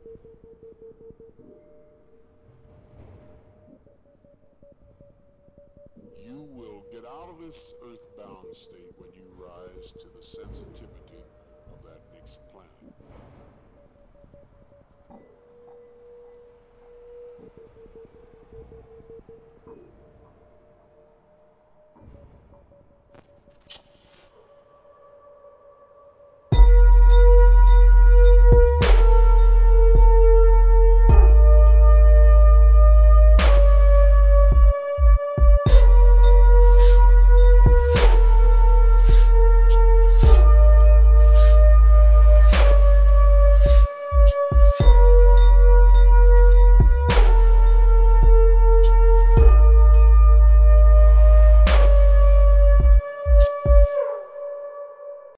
You will get out of this earthbound state when you rise to the sensitivity of that next planet.